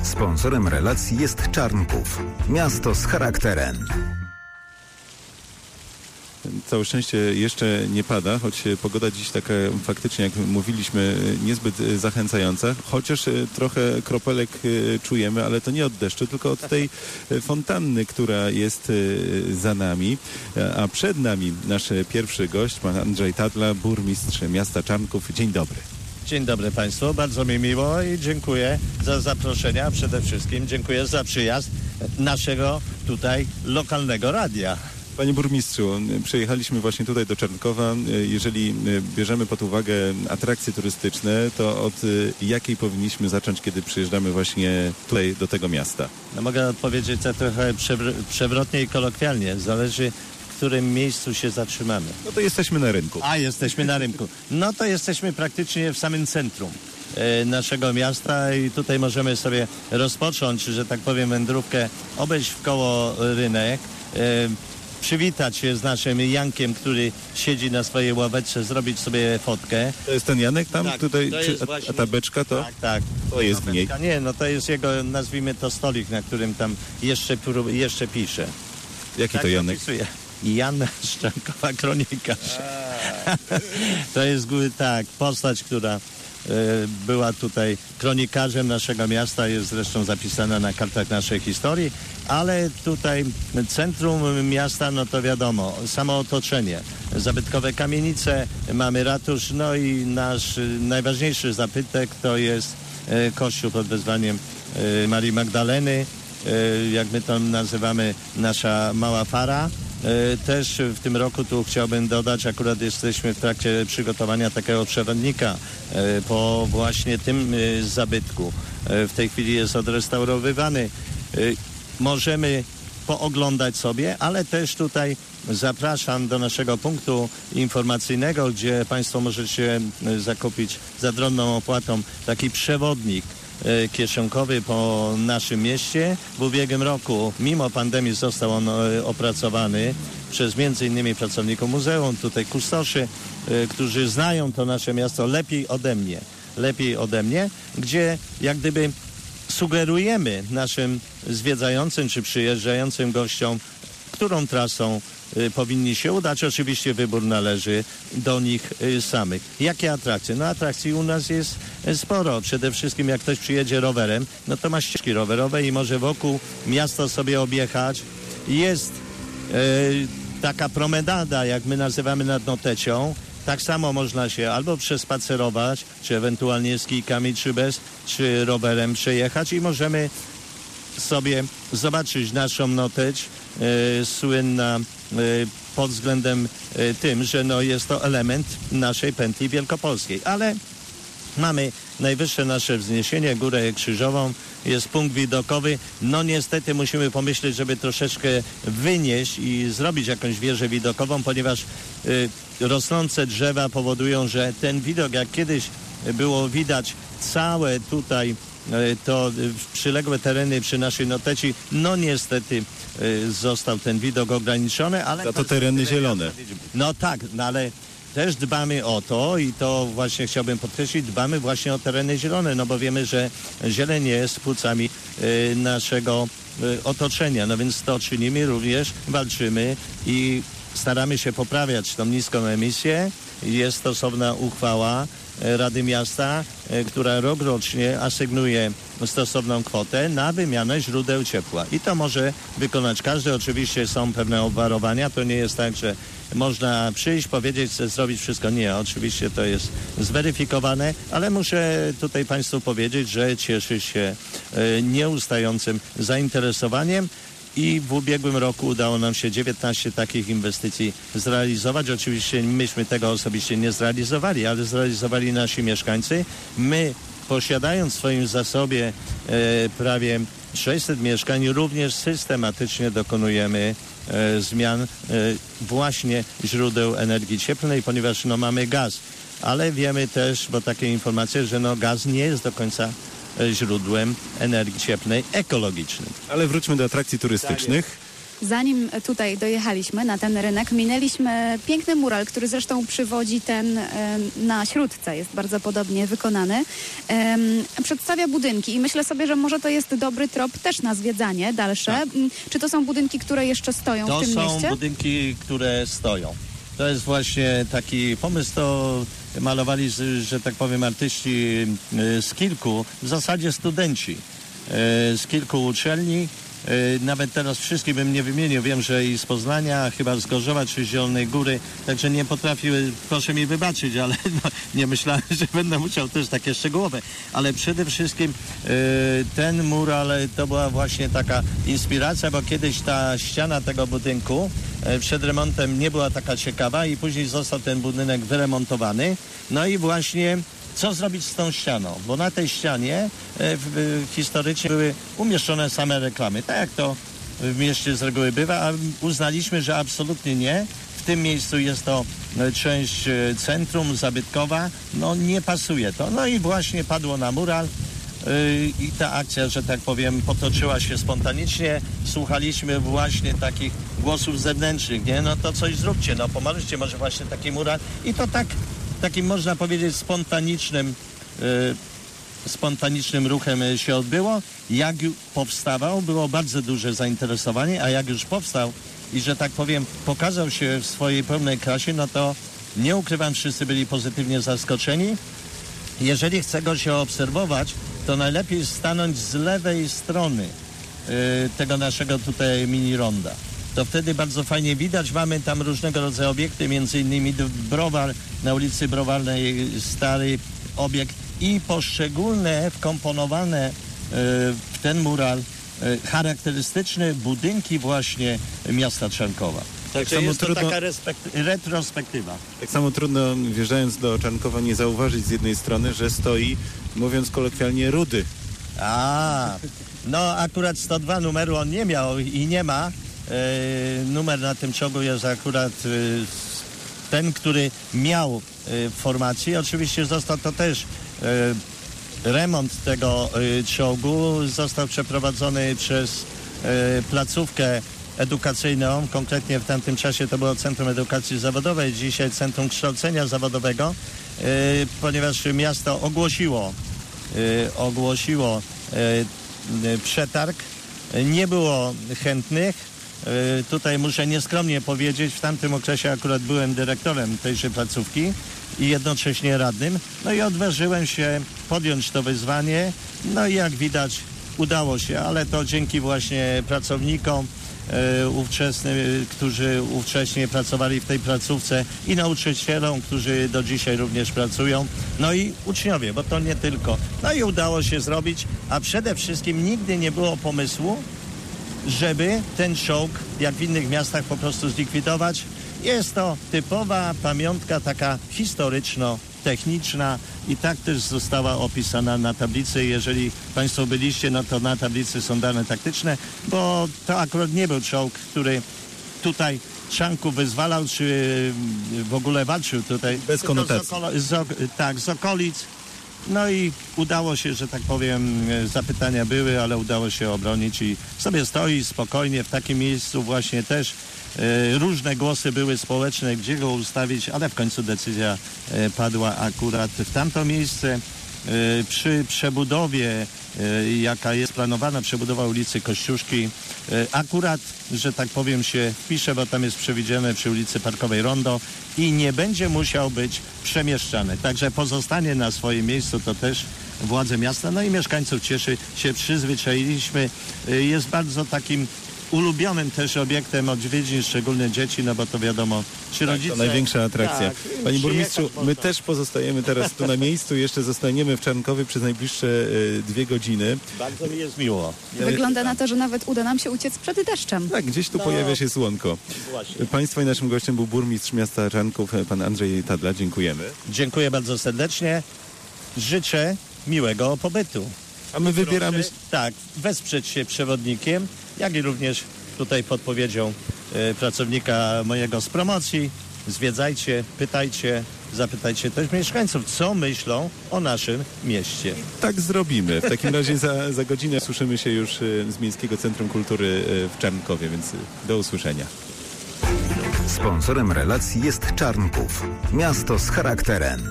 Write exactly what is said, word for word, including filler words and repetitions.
Sponsorem relacji jest Czarnków. Miasto z charakterem. Całe szczęście jeszcze nie pada, choć pogoda dziś taka faktycznie, jak mówiliśmy, niezbyt zachęcająca, chociaż trochę kropelek czujemy, ale to nie od deszczu, tylko od tej fontanny, która jest za nami. A przed nami nasz pierwszy gość, pan Andrzej Tadla, burmistrz miasta Czarnków. Dzień dobry. Dzień dobry Państwu, bardzo mi miło i dziękuję za zaproszenie, a przede wszystkim dziękuję za przyjazd naszego tutaj lokalnego radia. Panie burmistrzu, przyjechaliśmy właśnie tutaj do Czarnkowa. Jeżeli bierzemy pod uwagę atrakcje turystyczne, to od jakiej powinniśmy zacząć, kiedy przyjeżdżamy właśnie tutaj do tego miasta? No mogę odpowiedzieć tak trochę przewr- przewrotnie i kolokwialnie. Zależy, w którym miejscu się zatrzymamy. No to jesteśmy na rynku. A, jesteśmy na rynku. No to jesteśmy praktycznie w samym centrum e, naszego miasta i tutaj możemy sobie rozpocząć, że tak powiem, wędrówkę, obejść w koło rynek, e, przywitać się z naszym Jankiem, który siedzi na swojej ławeczce, zrobić sobie fotkę. To jest ten Janek tam? Tak, tutaj, to czy, jest a, właśnie... a ta beczka to? Tak, tak. To jest w niej. Nie, no to jest jego, nazwijmy to stolik, na którym tam jeszcze, jeszcze pisze. Jaki tak to Janek? Opisuje. Jan Szczękowa, kronikarz. To jest, tak, postać, która y, była tutaj kronikarzem naszego miasta, jest zresztą zapisana na kartach naszej historii, ale tutaj centrum miasta, no to wiadomo, samo otoczenie, zabytkowe kamienice, mamy ratusz, no i nasz y, najważniejszy zabytek to jest y, kościół pod wezwaniem y, Marii Magdaleny, y, jak my to nazywamy, nasza mała fara. Też w tym roku tu chciałbym dodać, akurat jesteśmy w trakcie przygotowania takiego przewodnika po właśnie tym zabytku. W tej chwili jest odrestaurowywany. Możemy pooglądać sobie, ale też tutaj zapraszam do naszego punktu informacyjnego, gdzie Państwo możecie zakupić za drobną opłatą taki przewodnik kieszonkowy po naszym mieście. W ubiegłym roku, mimo pandemii, został on opracowany przez między innymi pracowników muzeum, tutaj kustoszy, którzy znają to nasze miasto lepiej ode mnie, lepiej ode mnie, gdzie jak gdyby sugerujemy naszym zwiedzającym czy przyjeżdżającym gościom, którą trasą y, powinni się udać. Oczywiście wybór należy do nich y, samych. Jakie atrakcje? No atrakcji u nas jest y, sporo. Przede wszystkim jak ktoś przyjedzie rowerem, no to ma ścieżki rowerowe i może wokół miasta sobie objechać. Jest y, taka promenada, jak my nazywamy, nad Notecią. Tak samo można się albo przespacerować, czy ewentualnie z kijkami, czy bez, czy rowerem przejechać i możemy sobie zobaczyć naszą Noteć, y, słynna y, pod względem y, tym, że no jest to element naszej pętli wielkopolskiej. Ale mamy najwyższe nasze wzniesienie, Górę Krzyżową, jest punkt widokowy. No niestety musimy pomyśleć, żeby troszeczkę wynieść i zrobić jakąś wieżę widokową, ponieważ y, rosnące drzewa powodują, że ten widok, jak kiedyś było widać całe tutaj to przyległe tereny przy naszej Noteci, no niestety y, został ten widok ograniczony, ale... To, to tereny zielone. No tak, no ale też dbamy o to i to właśnie chciałbym podkreślić, dbamy właśnie o tereny zielone, no bo wiemy, że zieleń jest płucami y, naszego y, otoczenia, no więc to czynimy, również walczymy i staramy się poprawiać tą niską emisję. Jest stosowna uchwała Rady Miasta, która rokrocznie asygnuje stosowną kwotę na wymianę źródeł ciepła. I to może wykonać każdy. Oczywiście są pewne obwarowania. To nie jest tak, że można przyjść, powiedzieć, chcę zrobić wszystko. Nie, oczywiście to jest zweryfikowane, ale muszę tutaj Państwu powiedzieć, że cieszy się nieustającym zainteresowaniem. I w ubiegłym roku udało nam się dziewiętnaście takich inwestycji zrealizować. Oczywiście myśmy tego osobiście nie zrealizowali, ale zrealizowali nasi mieszkańcy. My, posiadając w swoim zasobie e, prawie sześćset mieszkań, również systematycznie dokonujemy e, zmian e, właśnie źródeł energii cieplnej, ponieważ no, mamy gaz. Ale wiemy też, bo takie informacje, że no, gaz nie jest do końca źródłem energii cieplnej ekologicznym. Ale wróćmy do atrakcji turystycznych. zanim tutaj dojechaliśmy na ten rynek, minęliśmy piękny mural, który zresztą przywodzi ten e, na Śródce, jest bardzo podobnie wykonany. E, przedstawia budynki i myślę sobie, że może to jest dobry trop też na zwiedzanie dalsze. Tak. Czy to są budynki, które jeszcze stoją To w tym są mieście? budynki, które stoją. To jest właśnie taki pomysł, to malowali, że tak powiem, artyści z kilku, w zasadzie studenci z kilku uczelni. Nawet teraz wszystkich bym nie wymienił. Wiem, że i z Poznania, chyba z Gorzowa czy z Zielonej Góry, także nie potrafiły, proszę mi wybaczyć, ale no, nie myślałem, że będę musiał też takie szczegółowe. Ale przede wszystkim ten mural to była właśnie taka inspiracja, bo kiedyś ta ściana tego budynku przed remontem nie była taka ciekawa i później został ten budynek wyremontowany. No i właśnie co zrobić z tą ścianą? Bo na tej ścianie e, w, historycznie były umieszczone same reklamy, tak jak to w mieście z reguły bywa, a uznaliśmy, że absolutnie nie. W tym miejscu jest to e, część e, centrum, zabytkowa, no nie pasuje to. No i właśnie padło na mural e, i ta akcja, że tak powiem, potoczyła się spontanicznie. Słuchaliśmy właśnie takich głosów zewnętrznych, nie? No to coś zróbcie, no pomalujcie może właśnie taki mural i to tak takim, można powiedzieć, spontanicznym, y, spontanicznym ruchem się odbyło. Jak powstawał, było bardzo duże zainteresowanie, a jak już powstał i, że tak powiem, pokazał się w swojej pełnej krasie, no to nie ukrywam, wszyscy byli pozytywnie zaskoczeni. Jeżeli chce go się obserwować, to najlepiej stanąć z lewej strony y, tego naszego tutaj mini ronda. To wtedy bardzo fajnie widać. Mamy tam różnego rodzaju obiekty, między innymi browar na ulicy Browarnej, stary obiekt i poszczególne wkomponowane y, w ten mural y, charakterystyczne budynki właśnie miasta Czarnkowa. Także jest to taka retrospektywa. Tak samo trudno, wjeżdżając do Czarnkowa, nie zauważyć z jednej strony, że stoi, mówiąc kolokwialnie, Rudy. A, no akurat sto dwa numeru on nie miał i nie ma. E, numer na tym czołgu jest akurat e, ten, który miał e, w formacji. Oczywiście został to też e, remont tego e, czołgu został przeprowadzony przez e, placówkę edukacyjną. Konkretnie w tamtym czasie to było Centrum Edukacji Zawodowej, dzisiaj Centrum Kształcenia Zawodowego, e, ponieważ miasto ogłosiło e, ogłosiło e, przetarg. Nie było chętnych. Tutaj muszę nieskromnie powiedzieć, w tamtym okresie akurat byłem dyrektorem tejże placówki i jednocześnie radnym. No i odważyłem się podjąć to wyzwanie. No i jak widać udało się, ale to dzięki właśnie pracownikom e, ówczesnym, którzy ówcześnie pracowali w tej placówce i nauczycielom, którzy do dzisiaj również pracują. No i uczniowie, bo to nie tylko. No i udało się zrobić, a przede wszystkim nigdy nie było pomysłu, żeby ten czołg, jak w innych miastach, po prostu zlikwidować. Jest to typowa pamiątka taka historyczno-techniczna i tak też została opisana na tablicy. Jeżeli Państwo byliście, no to na tablicy są dane taktyczne, bo to akurat nie był czołg, który tutaj Czarnków wyzwalał, czy w ogóle walczył tutaj. Bez konotacji. Z okolo- z ok- tak, z okolic. No i udało się, że tak powiem, zapytania były, ale udało się obronić i sobie stoi spokojnie w takim miejscu właśnie też. E, różne głosy były społeczne, gdzie go ustawić, ale w końcu decyzja e, padła akurat w tamto miejsce. E, przy przebudowie, e, jaka jest planowana, przebudowa ulicy Kościuszki, e, akurat, że tak powiem, się wpisze, bo tam jest przewidziane przy ulicy Parkowej Rondo i nie będzie musiał być przemieszczany. Także pozostanie na swoim miejscu, to też władze miasta, no i mieszkańców cieszy się, przyzwyczailiśmy. E, jest bardzo takim ulubionym też obiektem odwiedzin, szczególnie dzieci, no bo to wiadomo, czy Tak, rodzice... to największa atrakcja. Tak, Panie burmistrzu, przyjechać my można. też pozostajemy teraz tu na miejscu, jeszcze zostaniemy w Czarnkowie przez najbliższe y, dwie godziny. Bardzo mi jest miło. Wygląda na to, że nawet uda nam się uciec przed deszczem. Tak, gdzieś tu No, pojawia się słonko. Właśnie. Państwa i naszym gościem był burmistrz miasta Czarnków, pan Andrzej Tadla. Dziękujemy. Dziękuję bardzo serdecznie. Życzę miłego pobytu. A my wybieramy... Proszę, tak, wesprzeć się przewodnikiem, jak i również tutaj podpowiedzią e, pracownika mojego z promocji. Zwiedzajcie, pytajcie, zapytajcie też mieszkańców, co myślą o naszym mieście. Tak zrobimy. W takim razie za, za godzinę słyszymy się już y, z Miejskiego Centrum Kultury y, w Czarnkowie, więc y, do usłyszenia. Sponsorem relacji jest Czarnków. Miasto z charakterem.